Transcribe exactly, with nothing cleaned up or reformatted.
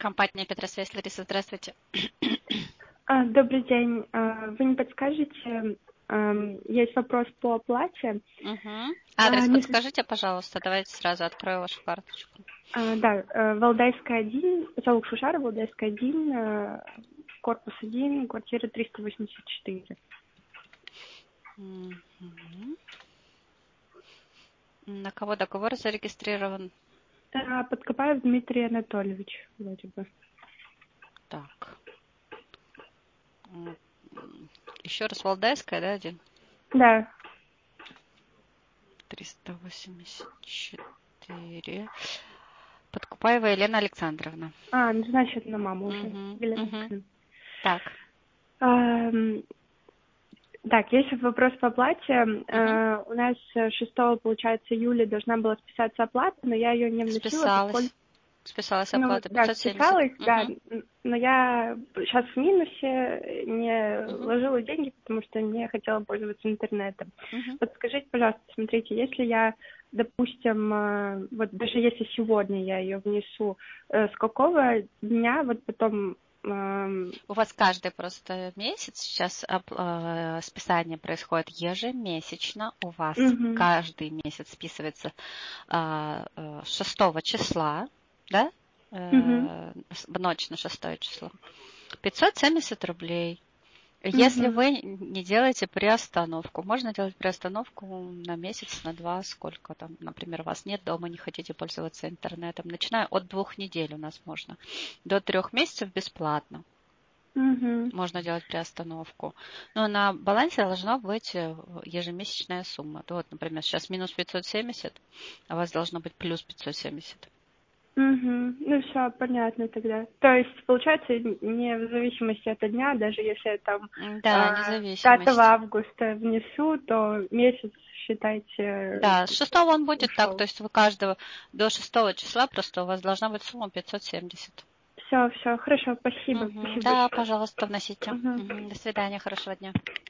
Компания Петросвязь. Лариса, здравствуйте. А, Добрый день. А, Вы не подскажете, ам, есть вопрос по оплате. Угу. Адрес А, не с- подскажите, пожалуйста. Давайте сразу открою вашу карточку. а, Да, э, Валдайская один, поселок Шушара, Валдайская один, э, корпус один, квартира триста восемьдесят четыре. Мгм. На кого договор зарегистрирован? А, Подкопаев Дмитрий Анатольевич, вроде бы. Так. М, Еще раз Валдайская, да, один? Да. триста восемьдесят четыре. Подкупаева Елена Александровна. А, ну, значит, на маму уже. Угу. Елена Угу. Александровна. Так. Ам, Так, есть вопрос по оплате. Угу. Э, У нас э, шестого, получается, июля должна была списаться оплата, но я ее не вносила, поскольку... Списалась. Списалась Ну, оплата да, пятьсот семьдесят. списалась, да, Угу. н- но я сейчас в минусе, не Угу. ложила деньги, потому что не хотела пользоваться интернетом. Угу. Подскажите, пожалуйста, смотрите, если я, допустим, э, вот даже если сегодня я ее внесу, э, с какого дня вот потом... эм, У вас каждый просто месяц сейчас оп- э, списание происходит ежемесячно. У вас мгм, каждый месяц списывается а, э, шестого числа, да? мгм, Э, с- в ночь на шестое число. пятьсот семьдесят рублей. Если мгм. вы не делаете приостановку, можно делать приостановку на месяц, на два, сколько там, например, у вас нет дома, не хотите пользоваться интернетом. Начиная от двух недель у нас можно. До трех месяцев бесплатно. Мгм. Можно делать приостановку. Но на балансе должна быть э, ежемесячная сумма. То вот, например, сейчас минус пятьсот семьдесят, а у вас должно быть плюс пятьсот семьдесят. Мгм. Ну все, понятно тогда. То есть, получается, не в зависимости от дня, даже если я там Да, э, пятого независимость. августа внесу, то месяц, считайте, Да, с шестого он будет так, то ушел. есть вы каждого до шестого числа просто у вас должна быть сумма пятьсот семьдесят. Все, все, хорошо, спасибо, Мгм. спасибо Да, большое. пожалуйста, вносите. Мгм. Мгм. До свидания, хорошего дня.